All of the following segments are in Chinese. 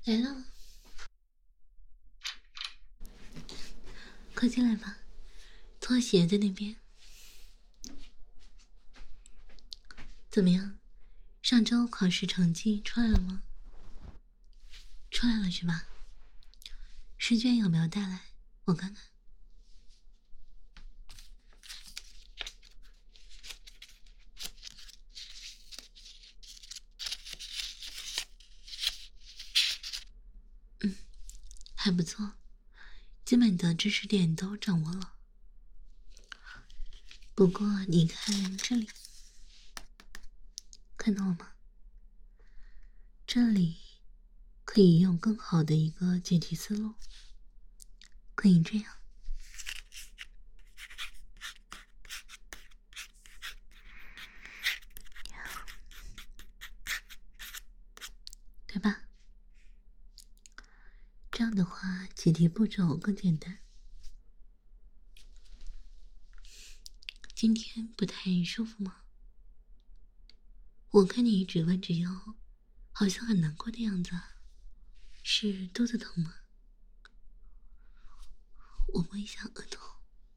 来了，快进来吧，拖鞋在那边。怎么样？上周考试成绩出来了吗？出来了是吧？试卷有没有带来？我看看。还不错，基本的知识点都掌握了。不过你看这里，看到了吗？这里可以用更好的一个解题思路，可以这样。对吧？这样的话，解题步骤更简单。今天不太舒服吗？我看你一直弯着腰，好像很难过的样子啊。是肚子疼吗？我摸一下额头。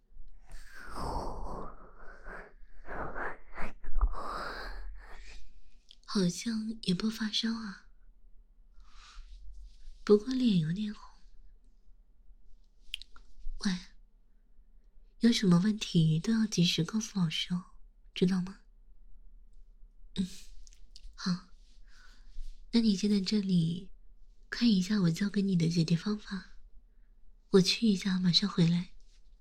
好像也不发烧啊，不过脸有点红。喂，有什么问题都要及时告诉老师哦，知道吗？好，那你先在这里看一下我教给你的解题方法，我去一下，马上回来。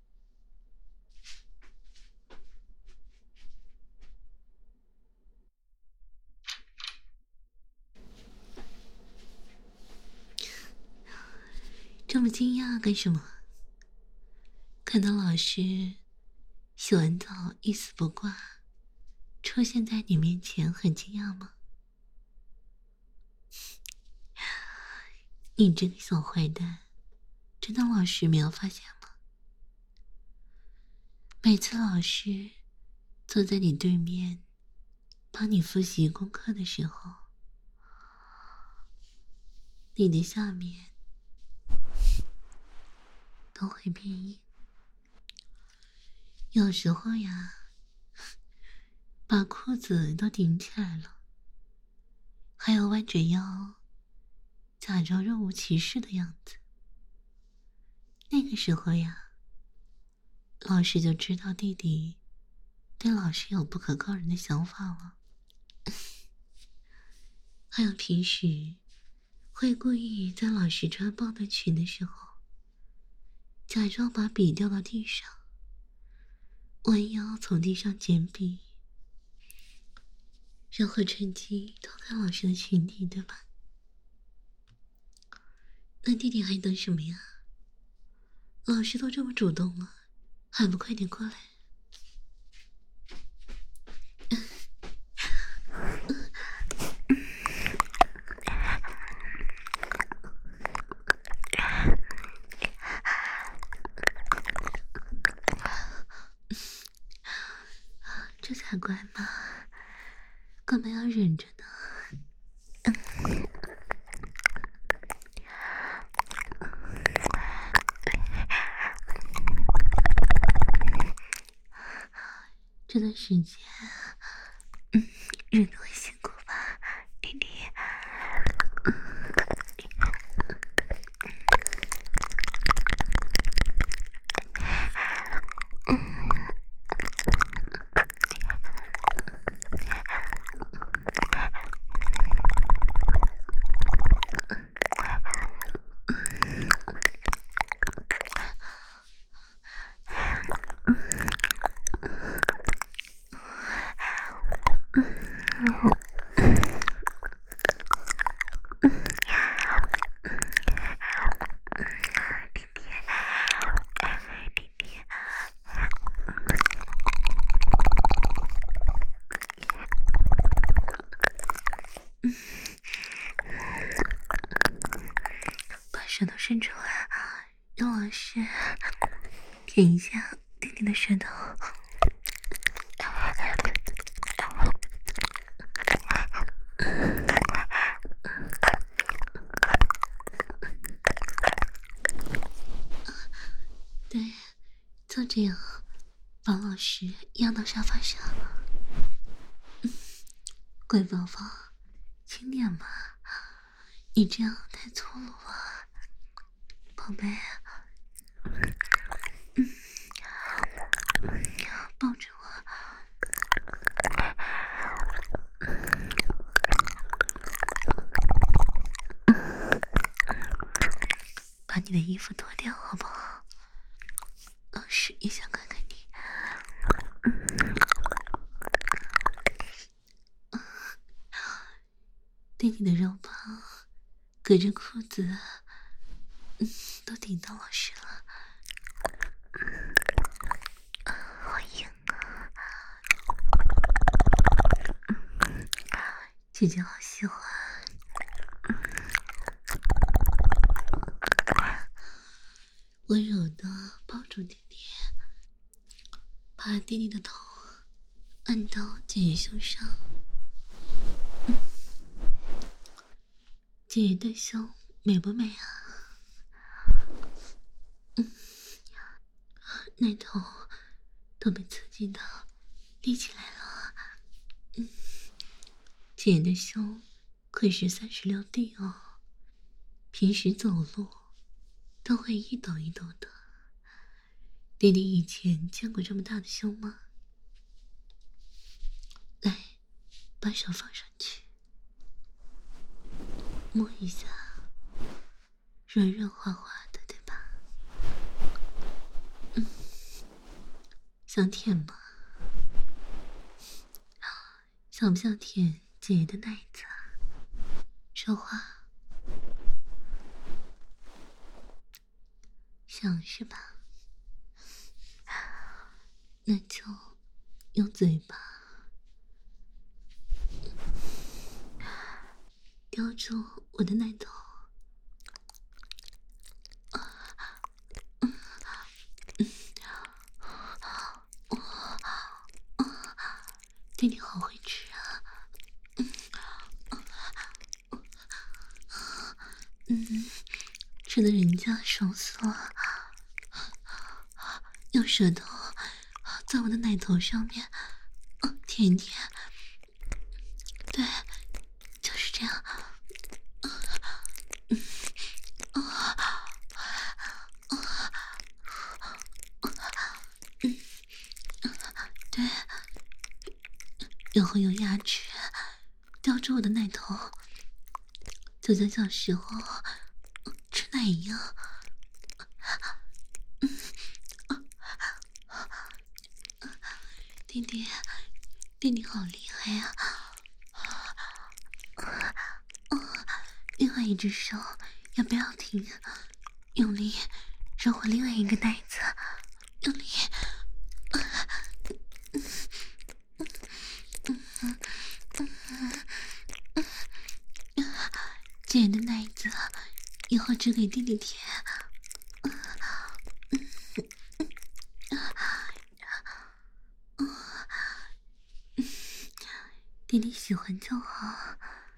这么惊讶干什么？看到老师洗完澡一丝不挂出现在你面前，很惊讶吗？你这个小坏蛋，真当老师没有发现吗？每次老师坐在你对面帮你复习功课的时候，你的下面都会变硬。有时候呀，把裤子都顶起来了，还要弯着腰假装若无其事的样子。那个时候呀，老师就知道弟弟对老师有不可告人的想法了。还有平时会故意在老师穿包的裙的时候，假装把笔掉到地上，弯腰从地上捡笔，然后趁机偷看老师的裙底，对吧？那弟弟还等什么呀？老师都这么主动了，还不快点过来？这才乖嘛，干嘛要忍着呢？这段时间，忍得会辛苦吧，弟弟？把舌头伸出来，让老师舔一下弟弟的舌头。 这样把老师压到沙发上。乖宝宝，轻点嘛，你这样太粗鲁了，宝贝。抱着我。把你的衣服脱掉好不好？老师也想看看你。弟弟的肉棒隔着裤子，都顶到老师了。好硬啊！姐姐好喜欢。温柔的抱住弟弟，把弟弟的头按到姐姐胸上。姐姐的胸美不美啊？奶头都被刺激到立起来了。姐姐的胸可是36D 哦，平时走路都会一抖一抖的。弟弟以前见过这么大的胸吗？来，把手放上去，摸一下，软软滑滑的，对吧？想舔吗？想不想舔姐姐的奶子啊？说话。想是吧？那就用嘴巴叼住我的奶头。弟弟好会吃啊！吃的人家爽死了。用舌头在我的奶头上面舔一舔，对，就是这样。对，然后用牙齿叼住我的奶头，就像小时候吃奶一样。弟弟，弟弟好厉害呀！另外一只手要不要停？用力揉我另外一个袋子，用力。姐的奶子以后只给弟弟舔。弟弟喜欢就好。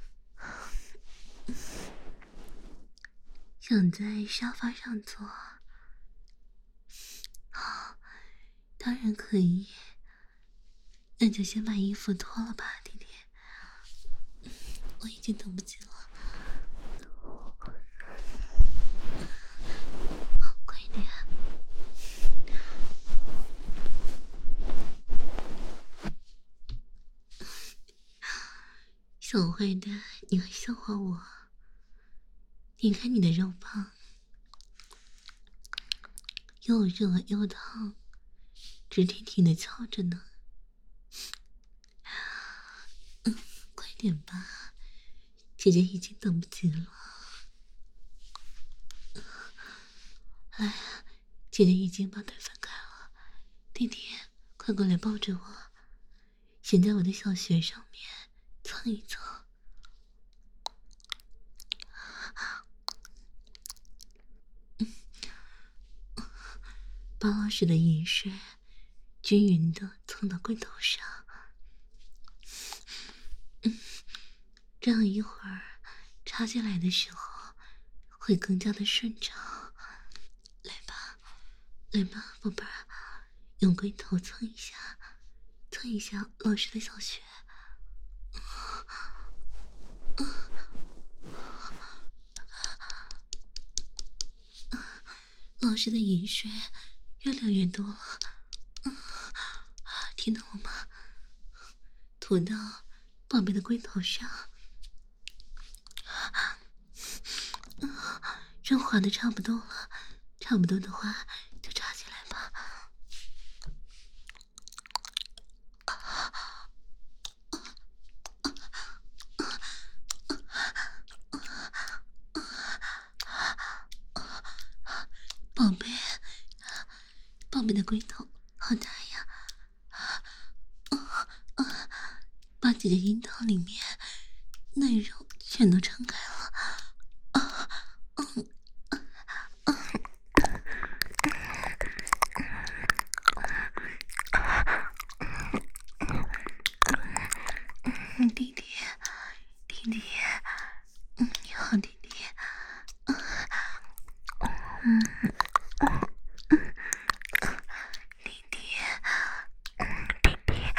想在沙发上坐？好，当然可以。那就先把衣服脱了吧，弟弟。我已经等不及了。快点。小坏蛋，你还笑话我？你看你的肉棒，又热又烫，直挺挺的翘着呢。快点吧，姐姐已经等不及了。来，姐姐已经把腿分开了，弟弟，快过来抱着我，先在我的小穴上面蹭一蹭。把老师的饮水均匀的蹭到龟头上。这样一会儿插进来的时候会更加的顺畅。来吧，来吧，宝贝儿， 用龟头蹭一下，蹭一下老师的小穴。老师的饮水越流越多了，听到了吗？吐到宝贝的龟头上，润滑的差不多了，差不多的话就插进来吧。宝贝，宝贝的龟头好大呀！把姐姐阴道里面内肉全都撑开了。弟弟，弟弟，你好，弟弟。弟弟，弟弟。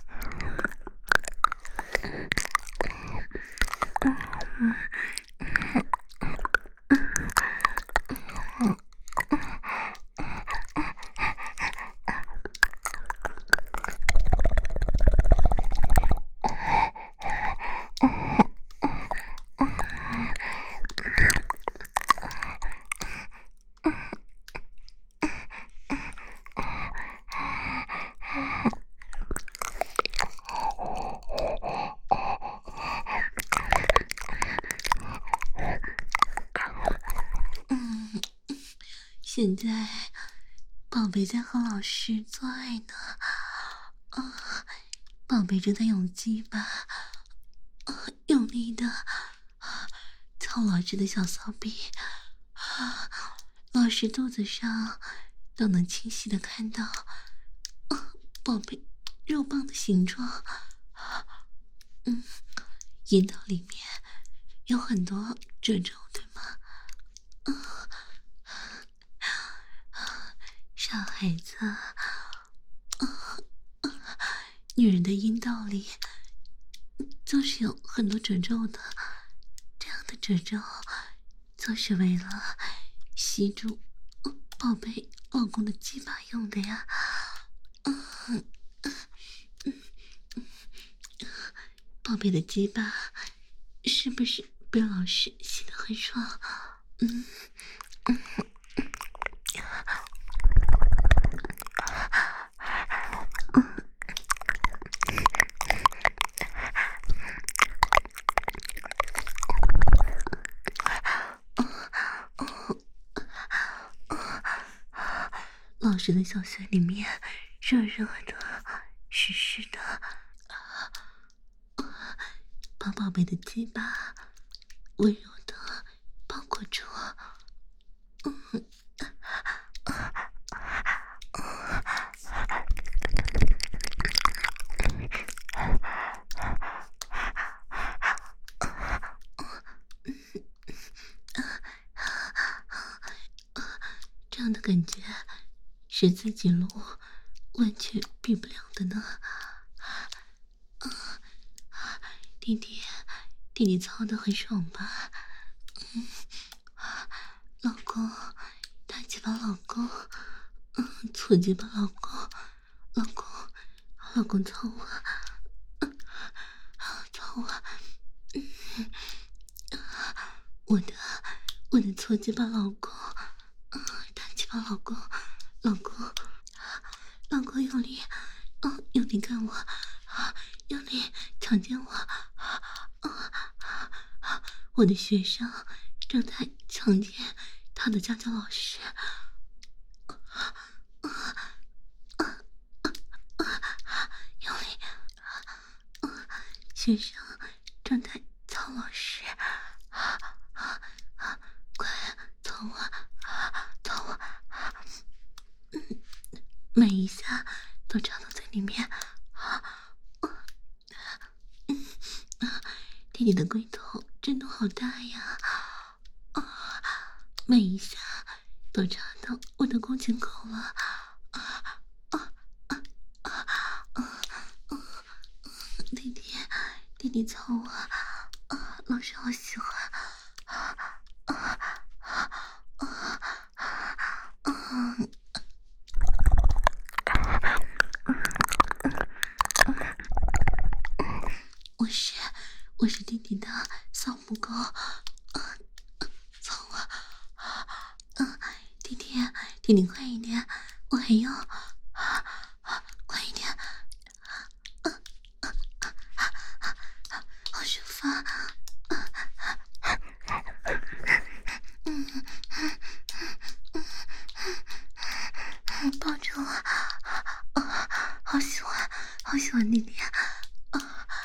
现在宝贝在和老师做爱呢，宝贝正在用鸡巴用力的操老师的小骚逼，老师肚子上都能清晰的看到宝贝肉棒的形状。阴道里面有很多褶皱，对吗？傻孩子，女人的阴道里就是有很多褶皱的，这样的褶皱就是为了吸住宝贝老公的鸡巴用的呀。宝贝的鸡巴是不是被老师吸得很爽？老师的小穴里面热热的、湿湿的，把宝贝的鸡巴温柔的包裹住。这样的感觉是自己路完全比不了的呢。弟弟，弟弟操得很爽吧？老公，大鸡巴老公，粗鸡巴老公，老公，老公操我，操我，我的粗鸡巴老公，大鸡巴老公，老公，老公用力，用力干我，用力强奸我，我的学生正在强奸他的家教老师。用力，学生正在操老师，快操我，操我，每一下都插到嘴里面。弟弟的龟头真的好大呀！每一下都插到我的宫颈口了。 弟弟操我，老师好喜欢，我是弟弟的骚不够，操我，弟弟快一点，我还要，快一点，好舒服啊！抱着我，好喜欢，好喜欢弟弟啊！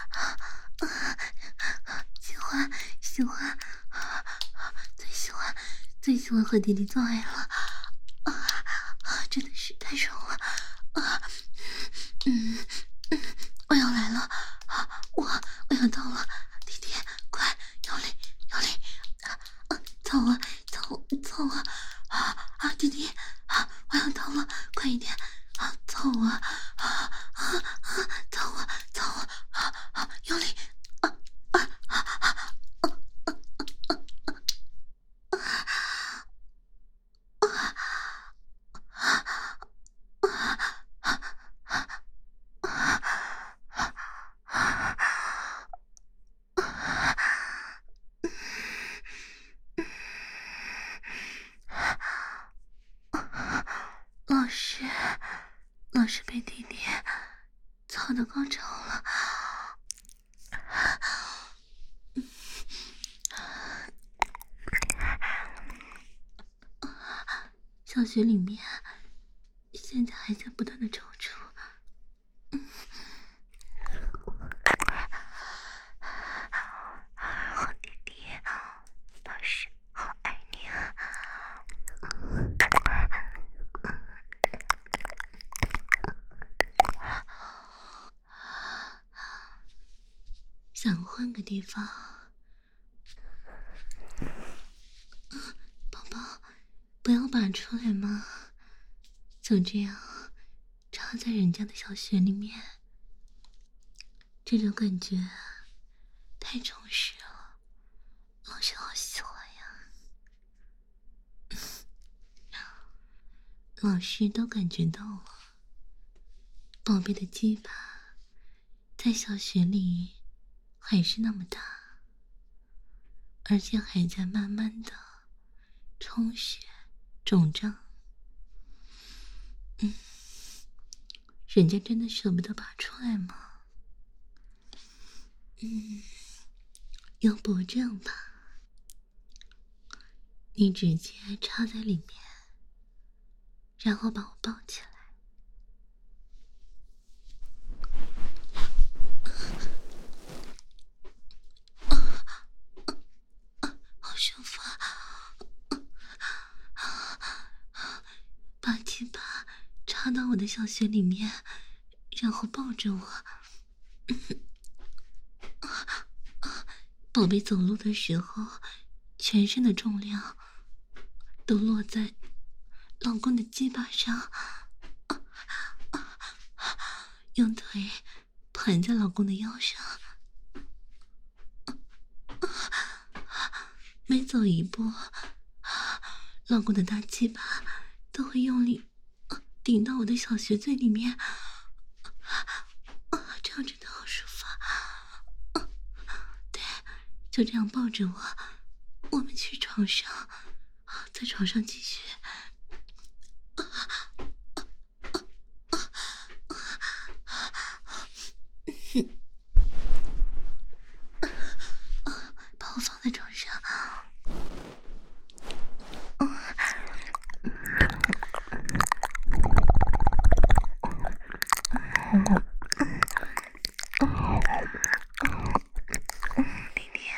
喜欢，最喜欢和弟弟做爱了真的是太爽了我要来了我要到了，弟弟快用力操我弟弟我要到了，快一点操我操我用力老师被弟弟操到高潮了，小学里面现在还在不断的抽搐，好弟弟，老师好爱你啊！想换个地方，宝宝，不要拔出来嘛，就这样插在人家的小穴里面，这种感觉太充实了，老师好喜欢呀！老师都感觉到了，宝贝的鸡巴在小穴里还是那么大，而且还在慢慢的充血肿胀。人家真的舍不得拔出来吗？要不这样吧，你直接插在里面，然后把我抱起来。好舒服把鸡巴插到我的小穴里面，然后抱着我。宝贝走路的时候，全身的重量都落在老公的鸡巴上，用腿盘在老公的腰上，每走一步，老公的大鸡巴都会用力顶到我的小穴最里面，这样真的好舒服对，就这样抱着我们去床上，在床上继续。把我放在床上。弟弟，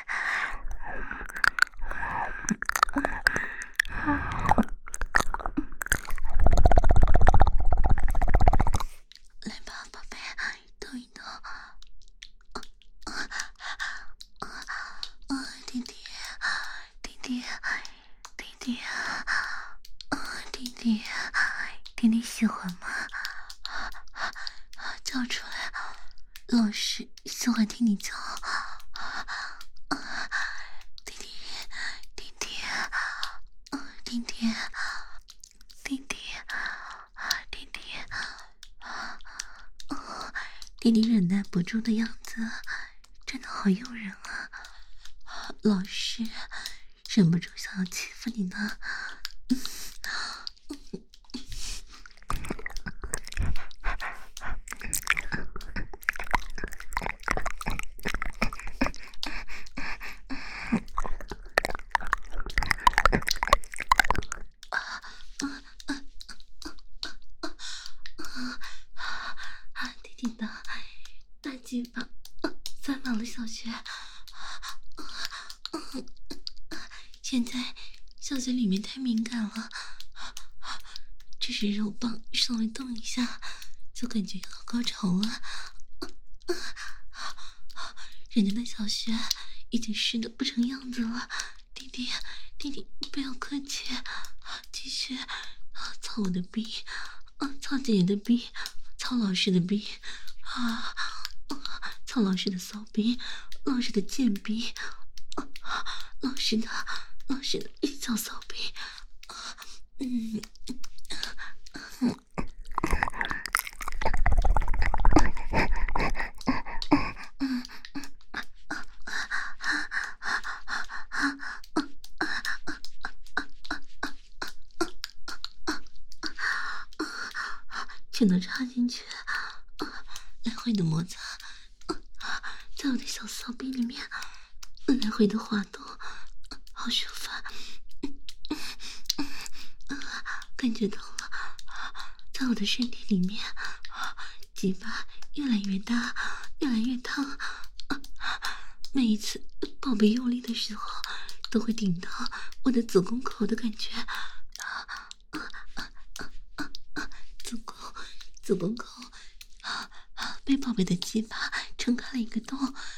来吧，宝贝，动一动。弟弟，弟弟，弟弟，弟弟，弟弟喜欢吗？叫出来，老师喜欢听你叫。 弟弟，弟弟，弟弟，弟弟忍耐不住的样子，真的好诱人啊！老师忍不住想要欺负你呢。弟弟的大鸡巴塞满了小穴，现在小穴里面太敏感了，只是肉棒稍微动一下，就感觉要高潮了。人家的小穴已经湿得不成样子了，弟弟，弟弟不要客气，继续操我的逼，操姐姐的逼，操老师的逼，操老师的骚逼，老师的贱逼，老师的小骚逼，全都插进去，来回的摩擦，在我的小骚逼里面来回的滑动，好舒服，感觉到了，在我的身体里面，鸡巴越来越大，越来越烫，每一次宝贝用力的时候，都会顶到我的子宫口的感觉，子宫口被宝贝的鸡巴撑开了一个洞，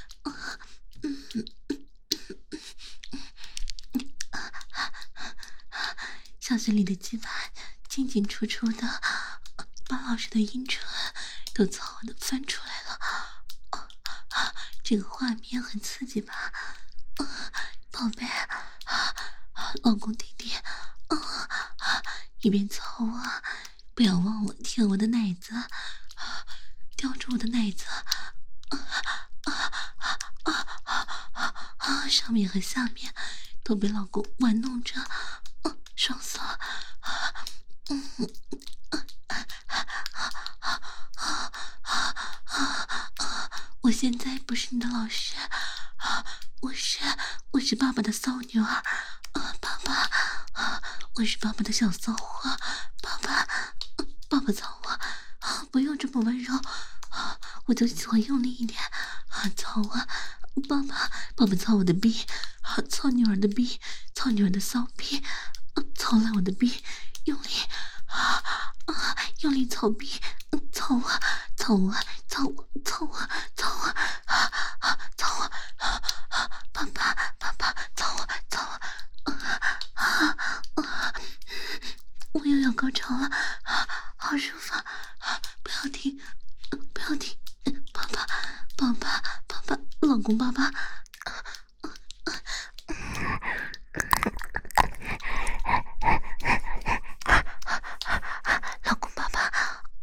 小穴里的鸡巴进进出出的，把老师的阴唇都操的翻出来了，这个画面很刺激吧？宝贝，老公弟弟，一边操我，不要忘了舔我的奶子，叼住我的奶子，上面和下面都被老公玩弄着，爽死了！我现在不是你的老师，我是爸爸的骚女儿，爸爸，我是爸爸的小骚货，爸爸操我，不用这么温柔，我就喜欢用力一点，操我，爸爸操我的逼，操女儿的逼，操女儿的骚逼，操烂我的逼，用力，用力操逼，操我，操我，操我，操我，操我，操我，爸爸，操我，操我，我又要高潮了，好舒服，不要停，不要停，爸爸，老公爸爸。老公爸爸，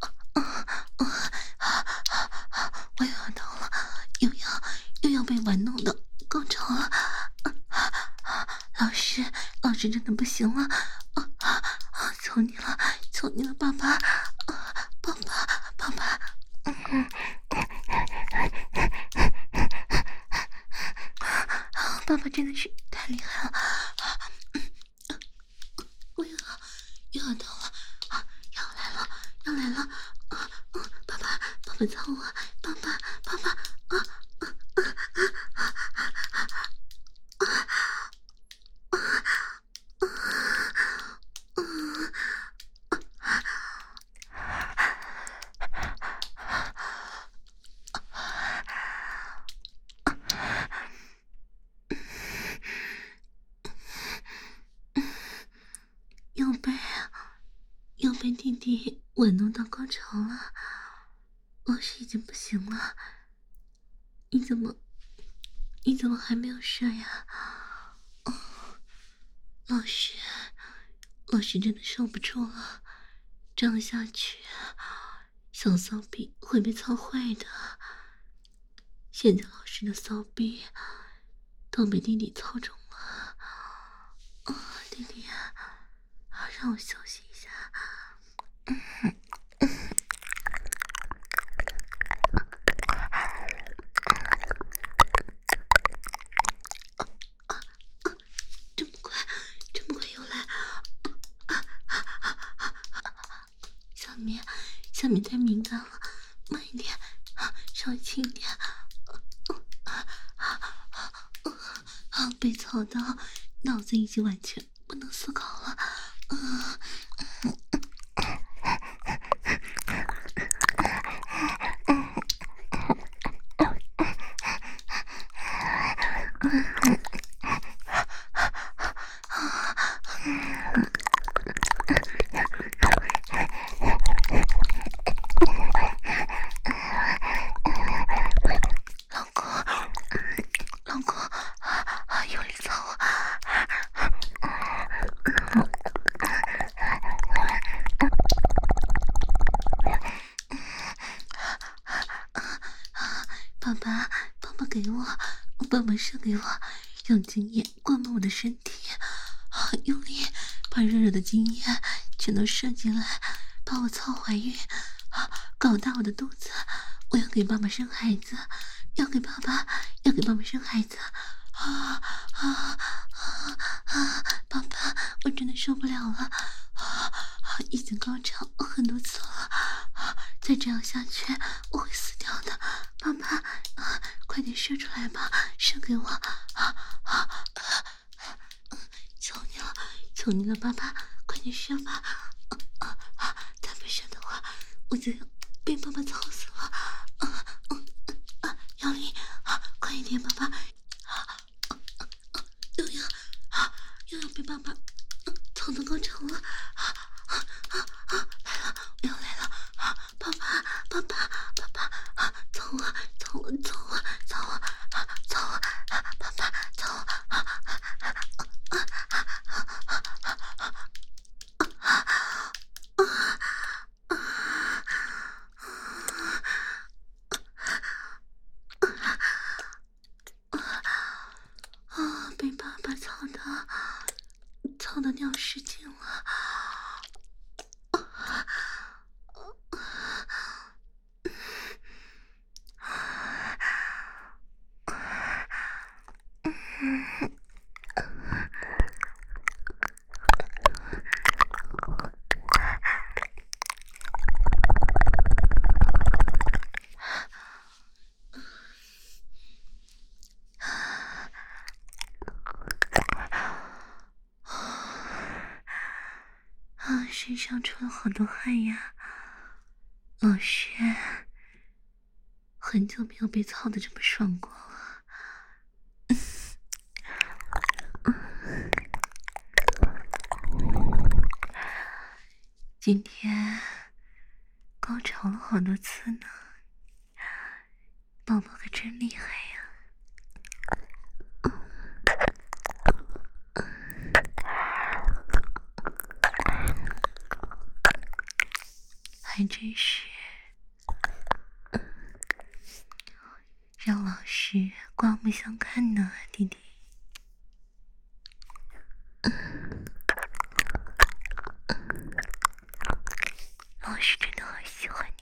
我又要到了，又要被玩弄的高潮了，老师真的不行了，求你了，爸爸，爸爸，爸爸真的是太厉害了，我又要到了，要来了，爸爸操我，爸爸，又被弟弟玩弄到高潮了，老师已经不行了，你怎么还没有射呀？老师， 老师真的受不住了，这样下去，小骚逼会被操坏的。现在老师的骚逼都被弟弟操中了，弟弟，让我休息一下。这么快又来，下面太敏感了，慢一点，稍微轻一点。被操到，脑子已经完全不能思考了。老公，有力操我！爸爸给我，爸爸射给我，用精液灌满我的身体，用力把热热的精液全都射进来，把我操怀孕，搞大我的肚子，我要给爸爸生孩子，要给爸爸生孩子，爸爸，我真的受不了了，已经高潮很多次了，再这样下去我会死掉的，爸爸，快点射出来吧，射给我，求你了，爸爸，快点射吧，再不射的话，我就要被爸爸操死了，要力，快一点，爸爸，又要被爸爸操到高潮了，来了，爸爸，操我，爸爸，操我，被爸爸操的尿失禁了。身上出了好多汗呀，老师，很久没有被操的这么爽过了。今天高潮了好多次呢，宝宝可真厉害呀！还真是让老师刮目相看呢，弟弟。老师真的好喜欢